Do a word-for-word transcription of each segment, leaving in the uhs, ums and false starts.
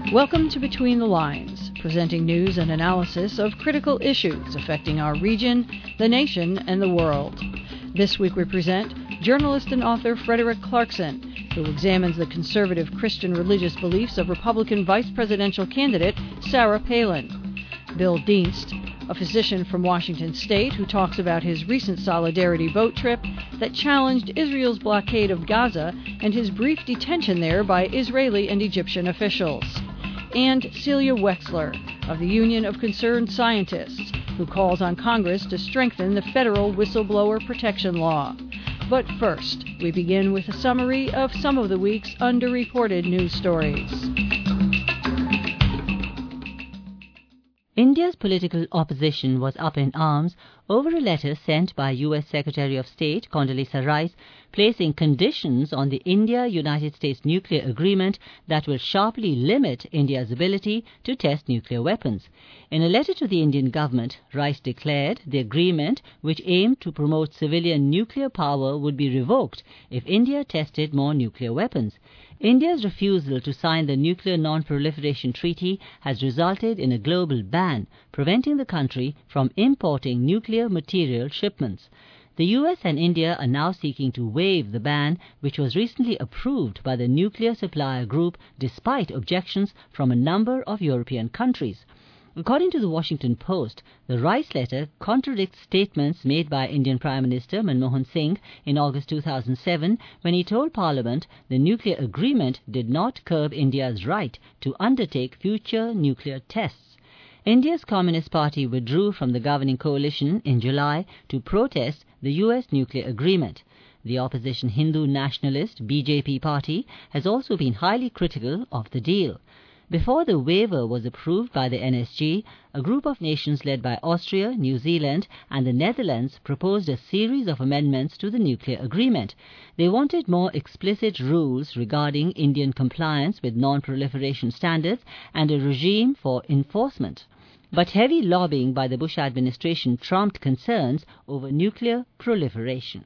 Welcome to Between the Lines, presenting news and analysis of critical issues affecting our region, the nation, and the world. This week we present journalist and author Frederick Clarkson, who examines the conservative Christian religious beliefs of Republican vice presidential candidate Sarah Palin. Bill Dienst, a physician from Washington State who talks about his recent Solidarity boat trip that challenged Israel's blockade of Gaza and his brief detention there by Israeli and Egyptian officials. And Celia Wexler of the Union of Concerned Scientists, who calls on Congress to strengthen the federal whistleblower protection law. But first, we begin with a summary of some of the week's underreported news stories. India's political opposition was up in arms over a letter sent by U S Secretary of State Condoleezza Rice placing conditions on the India-United States nuclear agreement that will sharply limit India's ability to test nuclear weapons. In a letter to the Indian government, Rice declared the agreement, which aimed to promote civilian nuclear power, would be revoked if India tested more nuclear weapons. India's refusal to sign the Nuclear Non-Proliferation Treaty has resulted in a global ban, preventing the country from importing nuclear material shipments. The U S and India are now seeking to waive the ban, which was recently approved by the nuclear supplier group despite objections from a number of European countries. According to the Washington Post, the Rice letter contradicts statements made by Indian Prime Minister Manmohan Singh in August two thousand seven when he told Parliament the nuclear agreement did not curb India's right to undertake future nuclear tests. India's Communist Party withdrew from the governing coalition in July to protest the U S nuclear agreement. The opposition Hindu nationalist B J P party has also been highly critical of the deal. Before the waiver was approved by the N S G, a group of nations led by Austria, New Zealand and the Netherlands proposed a series of amendments to the nuclear agreement. They wanted more explicit rules regarding Indian compliance with non-proliferation standards and a regime for enforcement. But heavy lobbying by the Bush administration trumped concerns over nuclear proliferation.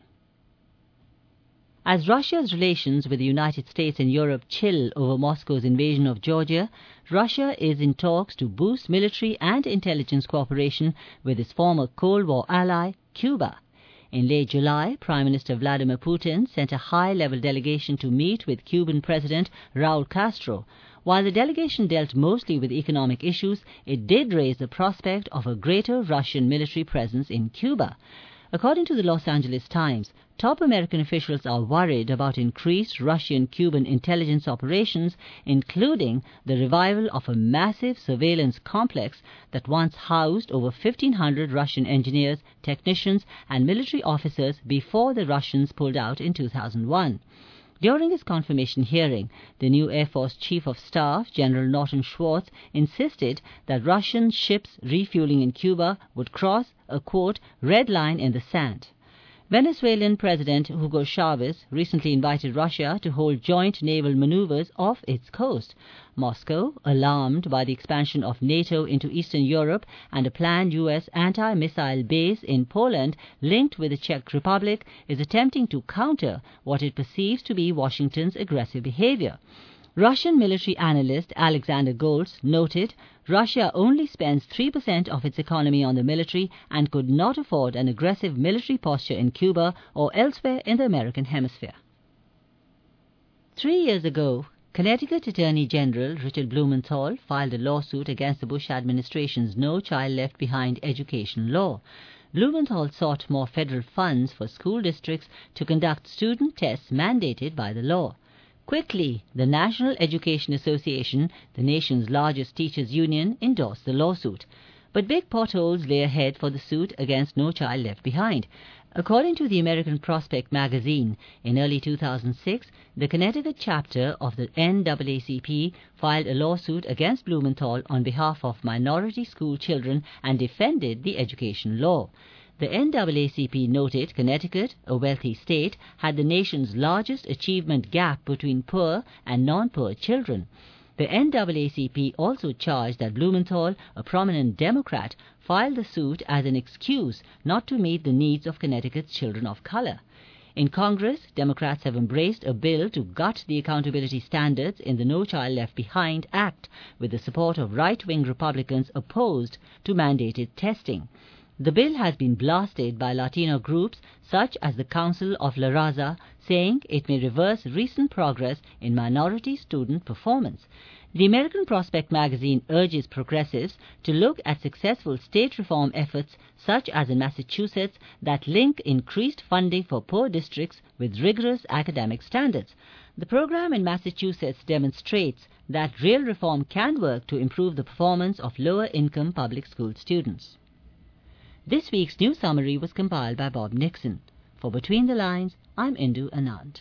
As Russia's relations with the United States and Europe chill over Moscow's invasion of Georgia, Russia is in talks to boost military and intelligence cooperation with its former Cold War ally, Cuba. In late July, Prime Minister Vladimir Putin sent a high-level delegation to meet with Cuban President Raul Castro. While the delegation dealt mostly with economic issues, it did raise the prospect of a greater Russian military presence in Cuba. According to the Los Angeles Times, top American officials are worried about increased Russian-Cuban intelligence operations, including the revival of a massive surveillance complex that once housed over fifteen hundred Russian engineers, technicians, and military officers before the Russians pulled out in two thousand one. During his confirmation hearing, the new Air Force Chief of Staff, General Norton Schwartz, insisted that Russian ships refueling in Cuba would cross a, quote, red line in the sand. Venezuelan President Hugo Chavez recently invited Russia to hold joint naval maneuvers off its coast. Moscow, alarmed by the expansion of NATO into Eastern Europe and a planned U S anti-missile base in Poland linked with the Czech Republic, is attempting to counter what it perceives to be Washington's aggressive behavior. Russian military analyst Alexander Goltz noted Russia only spends three percent of its economy on the military and could not afford an aggressive military posture in Cuba or elsewhere in the American hemisphere. Three years ago, Connecticut Attorney General Richard Blumenthal filed a lawsuit against the Bush administration's No Child Left Behind education law. Blumenthal sought more federal funds for school districts to conduct student tests mandated by the law. Quickly, the National Education Association, the nation's largest teachers' union, endorsed the lawsuit. But big potholes lay ahead for the suit against No Child Left Behind. According to the American Prospect magazine, in early two thousand six, the Connecticut chapter of the N double A C P filed a lawsuit against Blumenthal on behalf of minority school children and defended the education law. The N double A C P noted Connecticut, a wealthy state, had the nation's largest achievement gap between poor and non-poor children. The N double A C P also charged that Blumenthal, a prominent Democrat, filed the suit as an excuse not to meet the needs of Connecticut's children of color. In Congress, Democrats have embraced a bill to gut the accountability standards in the No Child Left Behind Act, with the support of right-wing Republicans opposed to mandated testing. The bill has been blasted by Latino groups such as the Council of La Raza, saying it may reverse recent progress in minority student performance. The American Prospect magazine urges progressives to look at successful state reform efforts such as in Massachusetts that link increased funding for poor districts with rigorous academic standards. The program in Massachusetts demonstrates that real reform can work to improve the performance of lower-income public school students. This week's news summary was compiled by Bob Nixon. For Between the Lines, I'm Indu Anand.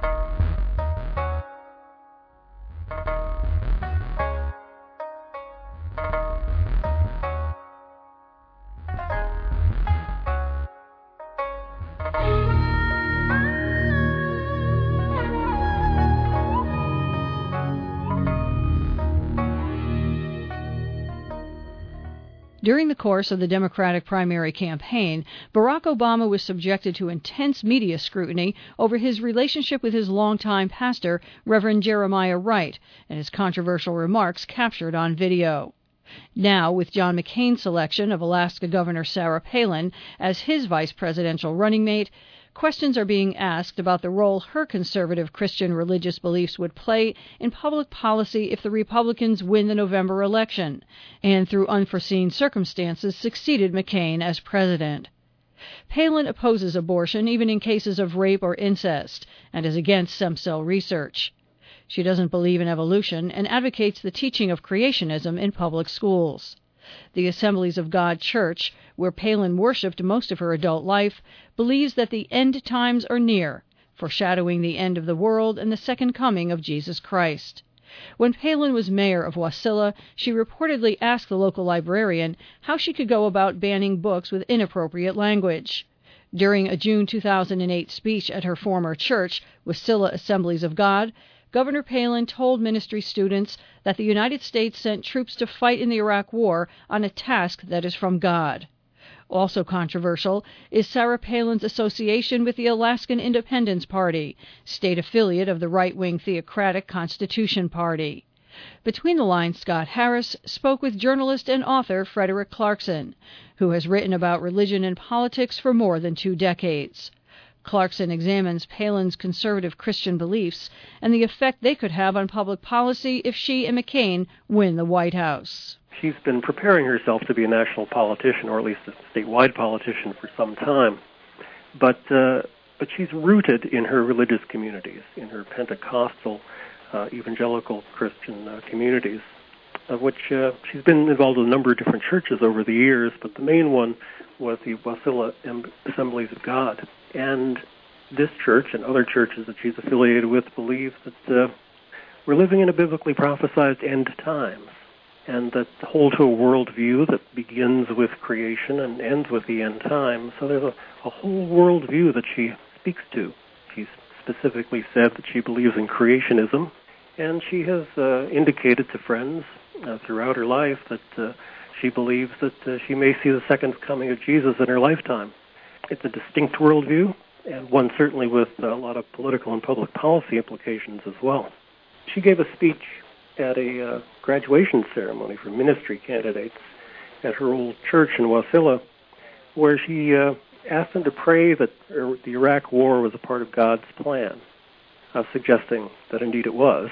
During the course of the Democratic primary campaign, Barack Obama was subjected to intense media scrutiny over his relationship with his longtime pastor, Reverend Jeremiah Wright, and his controversial remarks captured on video. Now, with John McCain's selection of Alaska Governor Sarah Palin as his vice presidential running mate, questions are being asked about the role her conservative Christian religious beliefs would play in public policy if the Republicans win the November election, and through unforeseen circumstances succeeded McCain as president. Palin opposes abortion even in cases of rape or incest, and is against stem cell research. She doesn't believe in evolution and advocates the teaching of creationism in public schools. The Assemblies of God Church, where Palin worshipped most of her adult life, believes that the end times are near, foreshadowing the end of the world and the second coming of Jesus Christ. When Palin was mayor of Wasilla, she reportedly asked the local librarian how she could go about banning books with inappropriate language. During a June two thousand eight speech at her former church, Wasilla Assemblies of God, Governor Palin told ministry students that the United States sent troops to fight in the Iraq War on a task that is from God. Also controversial is Sarah Palin's association with the Alaskan Independence Party, state affiliate of the right-wing Theocratic Constitution Party. Between the Lines, Scott Harris spoke with journalist and author Frederick Clarkson, who has written about religion and politics for more than two decades. Clarkson examines Palin's conservative Christian beliefs and the effect they could have on public policy if she and McCain win the White House. She's been preparing herself to be a national politician, or at least a statewide politician, for some time. But uh, but she's rooted in her religious communities, in her Pentecostal, uh, evangelical Christian uh, communities, of which uh, she's been involved with a number of different churches over the years, but the main one was the Wasilla Assemblies of God. And this church and other churches that she's affiliated with believe that uh, we're living in a biblically prophesied end times, and that hold to a worldview that begins with creation and ends with the end times. So there's a, a whole worldview that she speaks to. She's specifically said that she believes in creationism, and she has uh, indicated to friends uh, throughout her life that uh, she believes that uh, she may see the second coming of Jesus in her lifetime. It's a distinct worldview, and one certainly with a lot of political and public policy implications as well. She gave a speech at a uh, graduation ceremony for ministry candidates at her old church in Wasilla, where she uh, asked them to pray that the Iraq War was a part of God's plan, uh, suggesting that indeed it was.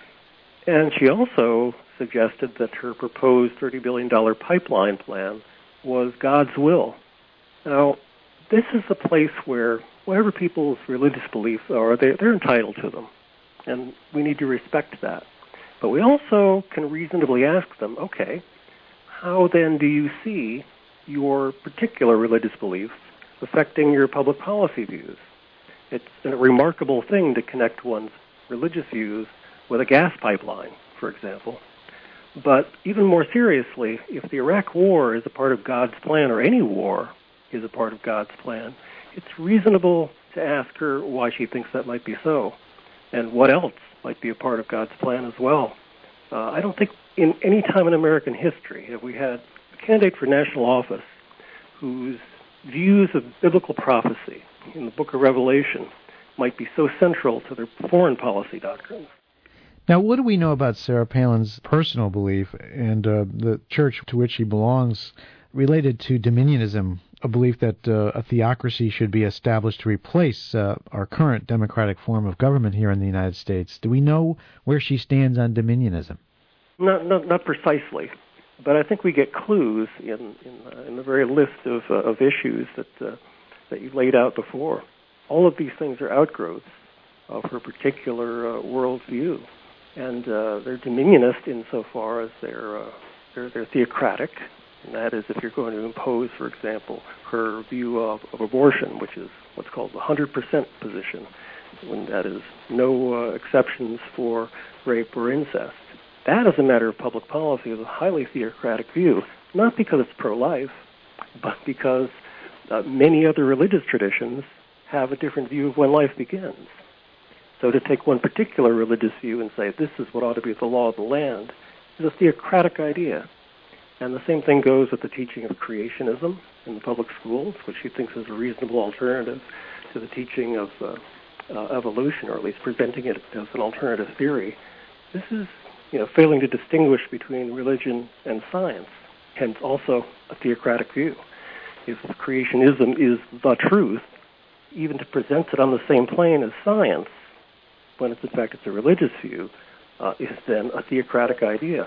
And she also suggested that her proposed thirty billion dollars pipeline plan was God's will. Now, this is a place where whatever people's religious beliefs are, they, they're entitled to them, and we need to respect that. But we also can reasonably ask them, okay, how then do you see your particular religious beliefs affecting your public policy views? It's a remarkable thing to connect one's religious views with a gas pipeline, for example. But even more seriously, if the Iraq War is a part of God's plan, or any war is a part of God's plan, it's reasonable to ask her why she thinks that might be so, and what else might be a part of God's plan as well. Uh, I don't think in any time in American history have we had a candidate for national office whose views of biblical prophecy in the book of Revelation might be so central to their foreign policy doctrines. Now, what do we know about Sarah Palin's personal belief and uh, the church to which she belongs related to dominionism, a belief that uh, a theocracy should be established to replace uh, our current democratic form of government here in the United States? Do we know where she stands on dominionism? Not, not, not precisely, but I think we get clues in in, uh, in the very list of uh, of issues that uh, that you laid out before. All of these things are outgrowths of her particular uh, worldview, and uh, they're dominionist insofar as they're uh, they're, they're theocratic, and that is if you're going to impose, for example, her view of, of abortion, which is what's called the one hundred percent position, when that is no uh, exceptions for rape or incest. That, as a matter of public policy, is a highly theocratic view, not because it's pro-life, but because uh, many other religious traditions have a different view of when life begins. So to take one particular religious view and say, this is what ought to be the law of the land, is a theocratic idea. And the same thing goes with the teaching of creationism in the public schools, which she thinks is a reasonable alternative to the teaching of uh, uh, evolution, or at least presenting it as an alternative theory. This is you know, failing to distinguish between religion and science, hence also a theocratic view. If creationism is the truth, even to present it on the same plane as science, when it's in fact it's a religious view, uh, is then a theocratic idea.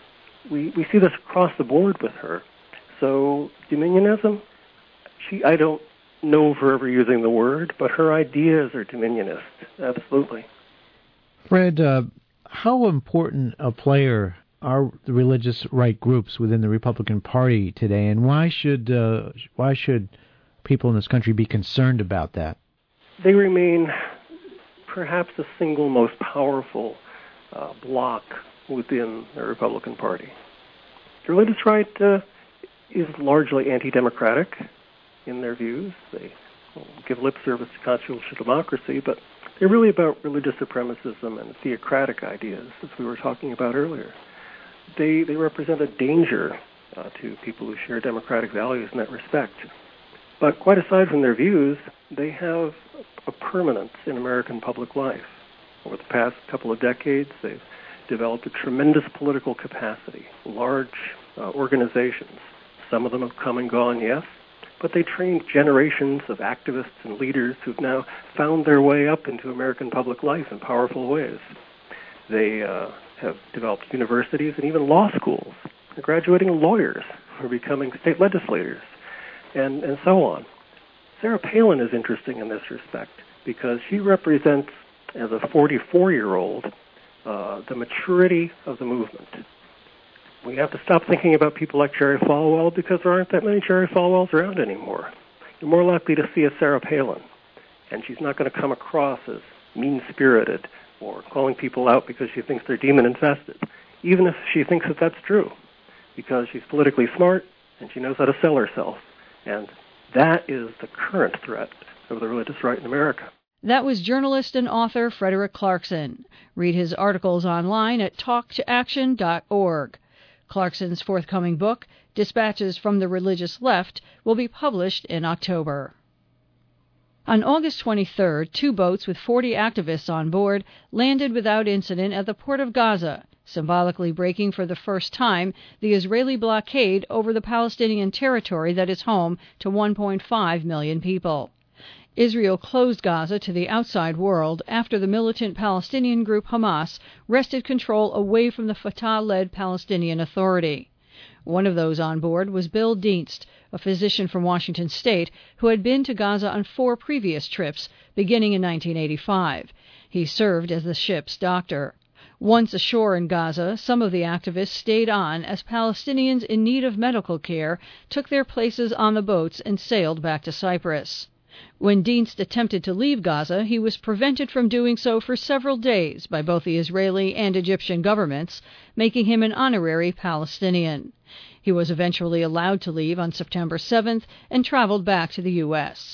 We we see this across the board with her. So dominionism, she I don't know of her ever using the word, but her ideas are dominionist, absolutely. Fred, uh, how important a player are the religious right groups within the Republican Party today, and why should uh, why should people in this country be concerned about that? They remain perhaps the single most powerful uh, bloc within the Republican Party. The religious right uh, is largely anti-democratic in their views. They give lip service to constitutional democracy, but they're really about religious supremacism and theocratic ideas, as we were talking about earlier. They they represent a danger uh, to people who share democratic values in that respect. But quite aside from their views, they have a permanence in American public life. Over the past couple of decades, they've developed a tremendous political capacity, large uh, organizations. Some of them have come and gone, yes, but they trained generations of activists and leaders who've now found their way up into American public life in powerful ways. They uh, have developed universities and even law schools. They're graduating lawyers who are becoming state legislators, and, and so on. Sarah Palin is interesting in this respect because she represents, as a forty-four-year-old, uh, the maturity of the movement. We have to stop thinking about people like Jerry Falwell because there aren't that many Jerry Falwells around anymore. You're more likely to see a Sarah Palin, and she's not going to come across as mean-spirited or calling people out because she thinks they're demon-infested, even if she thinks that that's true, because she's politically smart and she knows how to sell herself. And that is the current threat of the religious right in America. That was journalist and author Frederick Clarkson. Read his articles online at talk to action dot org. Clarkson's forthcoming book, Dispatches from the Religious Left, will be published in October. On August twenty-third, two boats with forty activists on board landed without incident at the port of Gaza, symbolically breaking for the first time the Israeli blockade over the Palestinian territory that is home to one point five million people. Israel closed Gaza to the outside world after the militant Palestinian group Hamas wrested control away from the Fatah-led Palestinian Authority. One of those on board was Bill Dienst, a physician from Washington State who had been to Gaza on four previous trips, beginning in nineteen eighty-five. He served as the ship's doctor. Once ashore in Gaza, some of the activists stayed on as Palestinians in need of medical care took their places on the boats and sailed back to Cyprus. When Dienst attempted to leave Gaza, he was prevented from doing so for several days by both the Israeli and Egyptian governments, making him an honorary Palestinian. He was eventually allowed to leave on September seventh and traveled back to the U S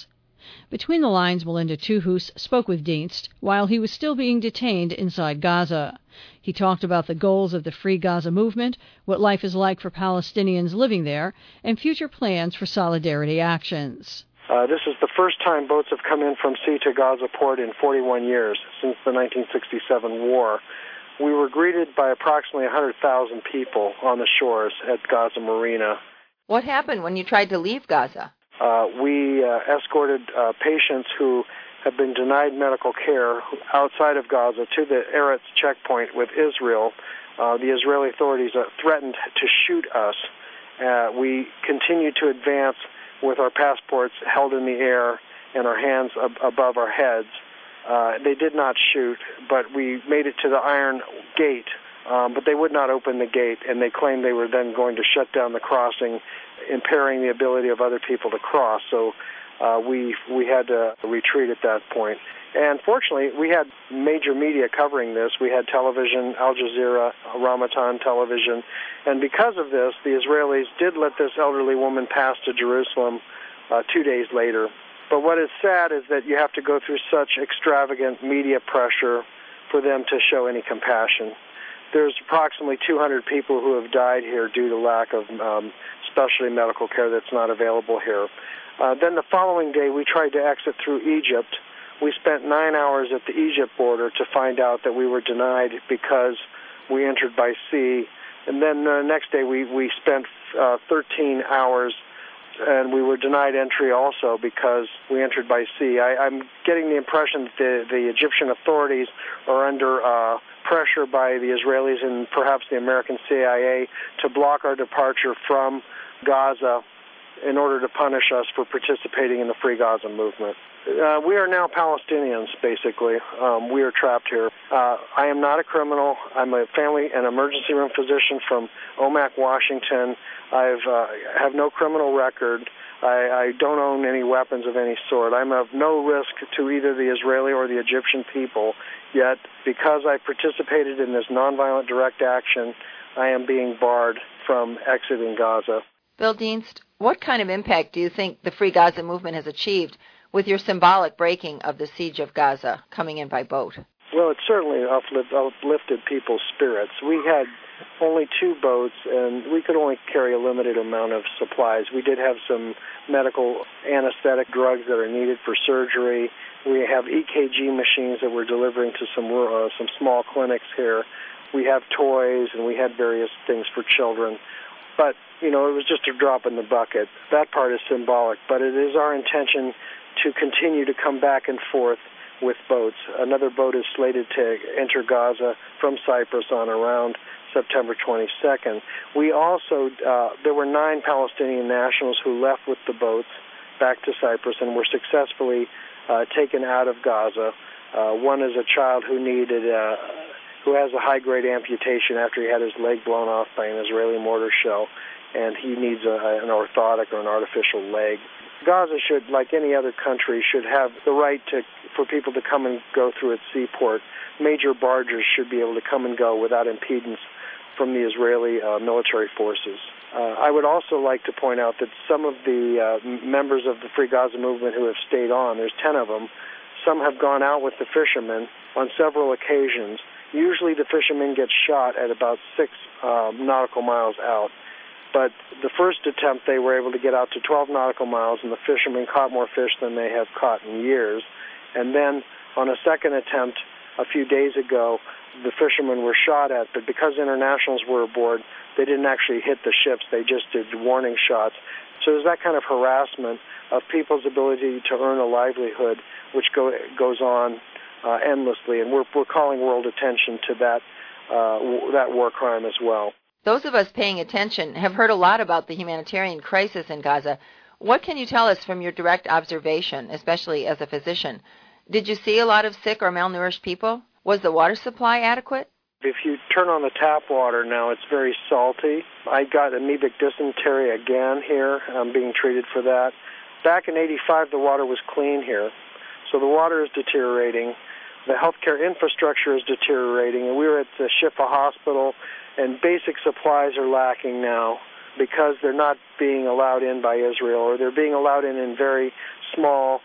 Between the lines, Melinda Tuhus spoke with Dienst while he was still being detained inside Gaza. He talked about the goals of the Free Gaza movement, what life is like for Palestinians living there, and future plans for solidarity actions. Uh, this is the first time boats have come in from sea to Gaza port in forty-one years, since the nineteen sixty-seven war. We were greeted by approximately one hundred thousand people on the shores at Gaza Marina. What happened when you tried to leave Gaza? Uh, we uh, escorted uh, patients who have been denied medical care outside of Gaza to the Eretz checkpoint with Israel. Uh, the Israeli authorities uh, threatened to shoot us. Uh, we continued to advance with our passports held in the air and our hands ab- above our heads. Uh, they did not shoot, but we made it to the Iron Gate, um, but they would not open the gate, and they claimed they were then going to shut down the crossing, impairing the ability of other people to cross. So uh, we we had to retreat at that point. And fortunately, we had major media covering this. We had television, Al Jazeera, Ramatan television, and because of this, the Israelis did let this elderly woman pass to Jerusalem uh, two days later. But what is sad is that you have to go through such extravagant media pressure for them to show any compassion. There's approximately two hundred people who have died here due to lack of um, specialty medical care that's not available here. Uh, then the following day, we tried to exit through Egypt. We spent nine hours at the Egypt border to find out that we were denied because we entered by sea. And then the next day, we, we spent uh, thirteen hours, and we were denied entry also because we entered by sea. I, I'm getting the impression that the, the Egyptian authorities are under uh, pressure by the Israelis and perhaps the American C I A to block our departure from Gaza in order to punish us for participating in the Free Gaza movement. Uh, we are now Palestinians, basically. Um, we are trapped here. Uh, I am not a criminal. I'm a family and emergency room physician from Omak, Washington. I uh, have no criminal record. I, I don't own any weapons of any sort. I'm of no risk to either the Israeli or the Egyptian people. Yet, because I participated in this nonviolent direct action, I am being barred from exiting Gaza. Bill Dienst, what kind of impact do you think the Free Gaza movement has achieved with your symbolic breaking of the siege of Gaza, coming in by boat? Well, it certainly uplift, uplifted people's spirits. We had only two boats, and we could only carry a limited amount of supplies. We did have some medical anesthetic drugs that are needed for surgery. We have E K G machines that we're delivering to some uh, some small clinics here. We have toys, and we had various things for children. But, you know, it was just a drop in the bucket. That part is symbolic, but it is our intention to continue to come back and forth with boats. Another boat is slated to enter Gaza from Cyprus on around September twenty-second. We also, uh, there were nine Palestinian nationals who left with the boats back to Cyprus and were successfully uh, taken out of Gaza. Uh, one is a child who needed, uh, who has a high-grade amputation after he had his leg blown off by an Israeli mortar shell, and he needs a, an orthotic or an artificial leg. Gaza should, like any other country, should have the right to for people to come and go through its seaport. Major barges should be able to come and go without impedance from the Israeli uh, military forces. Uh, I would also like to point out that some of the uh, members of the Free Gaza movement who have stayed on, there's ten of them, some have gone out with the fishermen on several occasions. Usually the fishermen get shot at about six uh, nautical miles out. But the first attempt, they were able to get out to twelve nautical miles, and the fishermen caught more fish than they have caught in years. And then on a second attempt a few days ago, the fishermen were shot at, but because internationals were aboard, they didn't actually hit the ships. They just did warning shots. So there's that kind of harassment of people's ability to earn a livelihood, which go, goes on uh, endlessly. And we're, we're calling world attention to that, uh, w- that war crime as well. Those of us paying attention have heard a lot about the humanitarian crisis in Gaza. What can you tell us from your direct observation, especially as a physician? Did you see a lot of sick or malnourished people? Was the water supply adequate? If you turn on the tap water now, it's very salty. I got amoebic dysentery again here. I'm being treated for that. Back in eighty-five, the water was clean here. So the water is deteriorating. The healthcare infrastructure is deteriorating. And we were at the Shifa Hospital, and basic supplies are lacking now because they're not being allowed in by Israel, or they're being allowed in in very small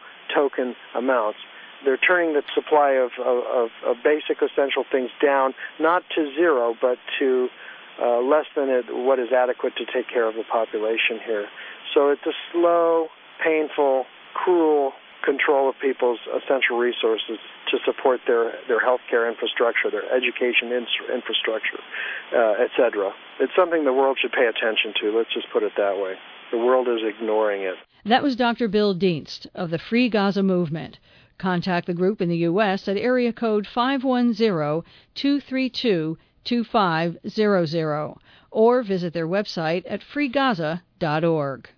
token amounts. They're turning the supply of, of, of basic essential things down, not to zero, but to uh, less than it, what is adequate to take care of the population here. So it's a slow, painful, cruel control of people's essential resources to support their, their healthcare infrastructure, their education in, infrastructure, uh, et cetera. It's something the world should pay attention to. Let's just put it that way. The world is ignoring it. That was Doctor Bill Dienst of the Free Gaza Movement. Contact the group in the U S at area code five one zero, two three two, two five zero zero or visit their website at free gaza dot org.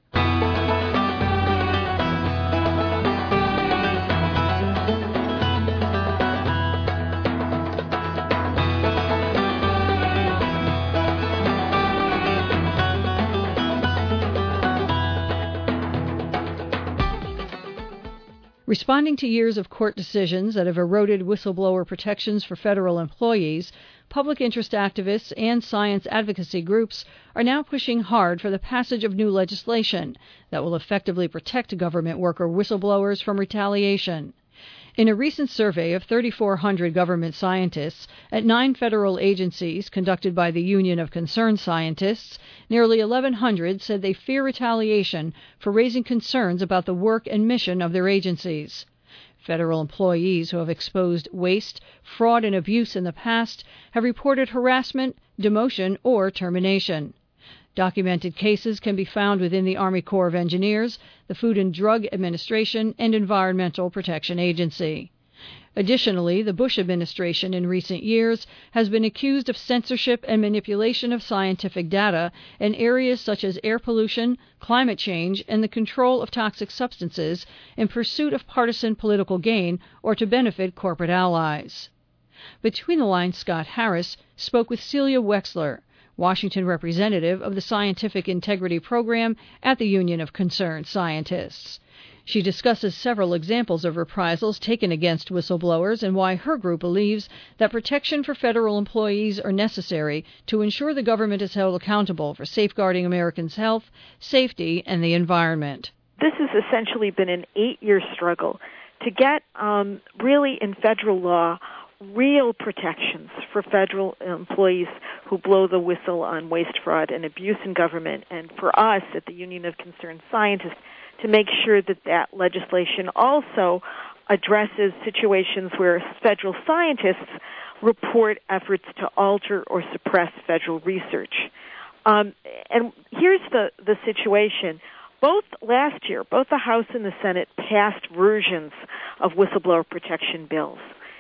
Responding to years of court decisions that have eroded whistleblower protections for federal employees, public interest activists and science advocacy groups are now pushing hard for the passage of new legislation that will effectively protect government worker whistleblowers from retaliation. In a recent survey of thirty-four hundred government scientists at nine federal agencies conducted by the Union of Concerned Scientists, nearly eleven hundred said they fear retaliation for raising concerns about the work and mission of their agencies. Federal employees who have exposed waste, fraud, and abuse in the past have reported harassment, demotion, or termination. Documented cases can be found within the Army Corps of Engineers, the Food and Drug Administration, and Environmental Protection Agency. Additionally, the Bush administration in recent years has been accused of censorship and manipulation of scientific data in areas such as air pollution, climate change, and the control of toxic substances in pursuit of partisan political gain or to benefit corporate allies. Between the Lines, Scott Harris spoke with Celia Wexler, Washington representative of the Scientific Integrity Program at the Union of Concerned Scientists. She discusses several examples of reprisals taken against whistleblowers and why her group believes that protection for federal employees are necessary to ensure the government is held accountable for safeguarding Americans' health, safety, and the environment. This has essentially been an eight-year struggle to get um, really in federal law real protections for federal employees who blow the whistle on waste, fraud, and abuse in government, and for us at the Union of Concerned Scientists to make sure that that legislation also addresses situations where federal scientists report efforts to alter or suppress federal research. Um, and here's the, the situation. Both last year, both the House and the Senate passed versions of whistleblower protection bills.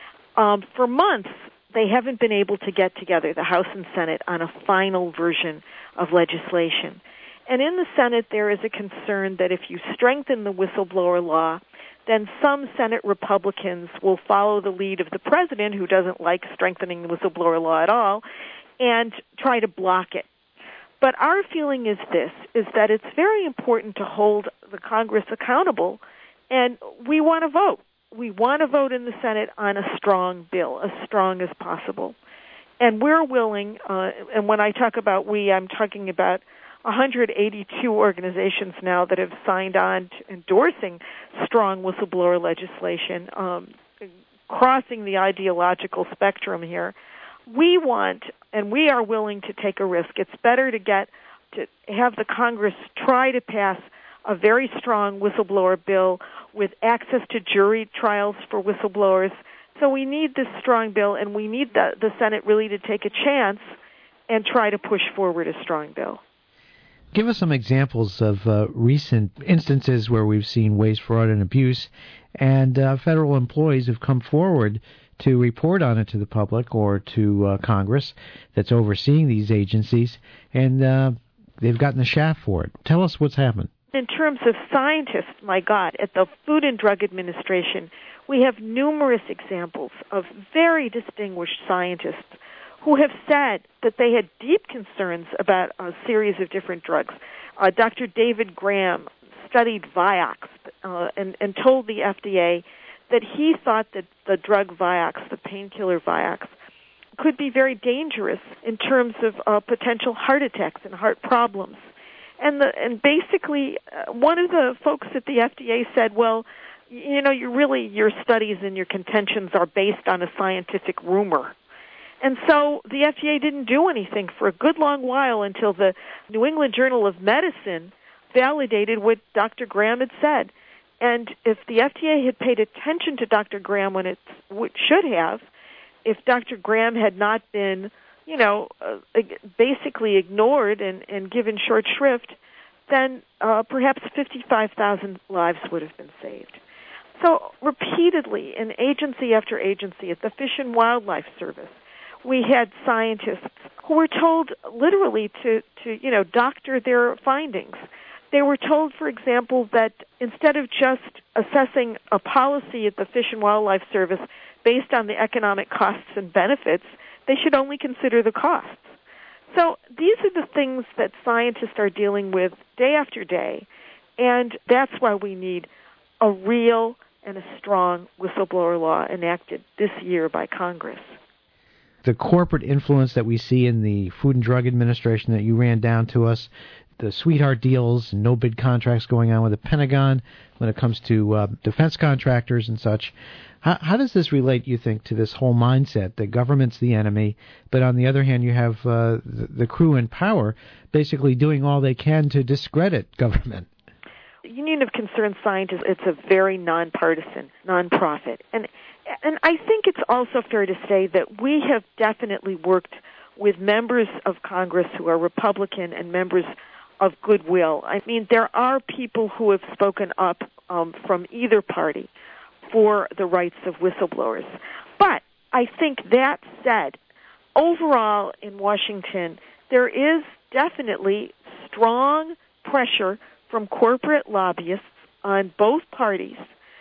Um, for months, they haven't been able to get together, the House and Senate, on a final version of legislation. And in the Senate, there is a concern that if you strengthen the whistleblower law, then some Senate Republicans will follow the lead of the president, who doesn't like strengthening the whistleblower law at all, and try to block it. But our feeling is this, is that it's very important to hold the Congress accountable, and we want to vote. We want to vote in the Senate on a strong bill, as strong as possible. And we're willing, uh, and when I talk about we, I'm talking about one hundred eighty-two organizations now that have signed on to endorsing strong whistleblower legislation, um, crossing the ideological spectrum here. We want, and we are willing to take a risk. It's better to get, to have the Congress try to pass a very strong whistleblower bill with access to jury trials for whistleblowers. So we need this strong bill, and we need the, the Senate really to take a chance and try to push forward a strong bill. Give us some examples of uh, recent instances where we've seen waste, fraud, and abuse, and uh, federal employees have come forward to report on it to the public or to uh, Congress that's overseeing these agencies, and uh, they've gotten the shaft for it. Tell us what's happened. In terms of scientists, my God, at the Food and Drug Administration, we have numerous examples of very distinguished scientists who have said that they had deep concerns about a series of different drugs. Uh, Doctor David Graham studied Vioxx uh, and, and told the F D A that he thought that the drug Vioxx, the painkiller Vioxx, could be very dangerous in terms of uh, potential heart attacks and heart problems. And the, and basically, uh, one of the folks at the F D A said, well, you know, you really, your studies and your contentions are based on a scientific rumor. And so the F D A didn't do anything for a good long while until the New England Journal of Medicine validated what Doctor Graham had said. And if the F D A had paid attention to Doctor Graham when it should have, if Doctor Graham had not been, you know, uh, basically ignored and, and given short shrift, then uh, perhaps fifty-five thousand lives would have been saved. So repeatedly, in agency after agency, at the Fish and Wildlife Service, we had scientists who were told literally to, to, you know, doctor their findings. They were told, for example, that instead of just assessing a policy at the Fish and Wildlife Service based on the economic costs and benefits, they should only consider the costs. So these are the things that scientists are dealing with day after day, and that's why we need a real and a strong whistleblower law enacted this year by Congress. The corporate influence that we see in the Food and Drug Administration that you ran down to us, the sweetheart deals, no bid contracts going on with the Pentagon when it comes to uh, defense contractors and such. How, how does this relate, you think, to this whole mindset that government's the enemy, but on the other hand you have uh, the, the crew in power basically doing all they can to discredit government? The Union of Concerned Scientists, it's a very nonpartisan, nonprofit. And And I think it's also fair to say that we have definitely worked with members of Congress who are Republican and members of goodwill. I mean, there are people who have spoken up um, from either party for the rights of whistleblowers. But I think that said, overall in Washington, there is definitely strong pressure from corporate lobbyists on both parties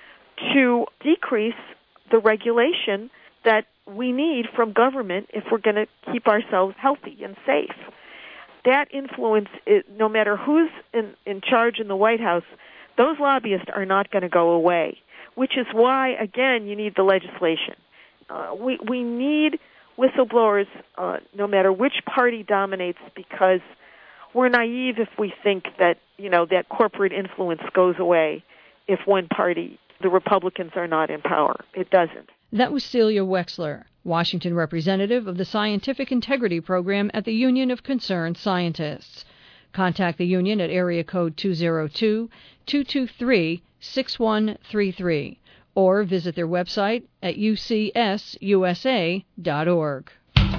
to decrease the regulation that we need from government if we're going to keep ourselves healthy and safe. That influence, is, no matter who's in, in charge in the White House, those lobbyists are not going to go away, which is why, again, you need the legislation. Uh, we, we need whistleblowers uh, no matter which party dominates, because we're naive if we think that, you know, that corporate influence goes away if one party, the Republicans, are not in power. It doesn't. That was Celia Wexler, Washington representative of the Scientific Integrity Program at the Union of Concerned Scientists. Contact the union at area code two oh two, two two three, six one three three or visit their website at u c s u s a dot org.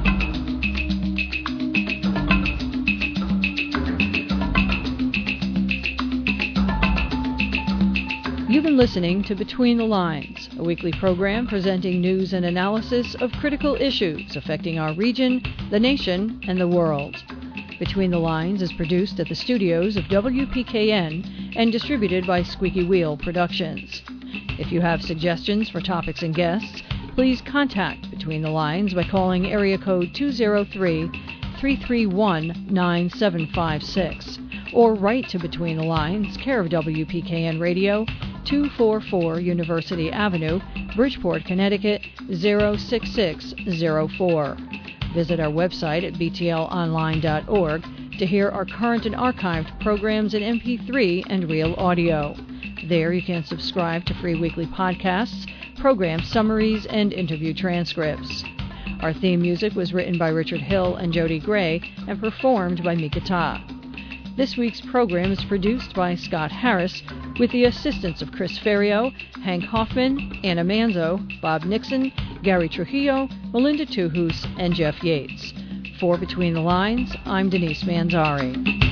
You've been listening to Between the Lines, a weekly program presenting news and analysis of critical issues affecting our region, the nation, and the world. Between the Lines is produced at the studios of W P K N and distributed by Squeaky Wheel Productions. If you have suggestions for topics and guests, please contact Between the Lines by calling area code two oh three, three three one, nine seven five six or write to Between the Lines, care of W P K N Radio, two forty-four University Avenue, Bridgeport, Connecticut, zero six six zero four. Visit our website at b t l online dot org to hear our current and archived programs in M P three and real audio. There you can subscribe to free weekly podcasts, program summaries, and interview transcripts. Our theme music was written by Richard Hill and Jody Gray and performed by Mika Ta. This week's program is produced by Scott Harris with the assistance of Chris Ferrio, Hank Hoffman, Anna Manzo, Bob Nixon, Gary Trujillo, Melinda Tuhus, and Jeff Yates. For Between the Lines, I'm Denise Manzari.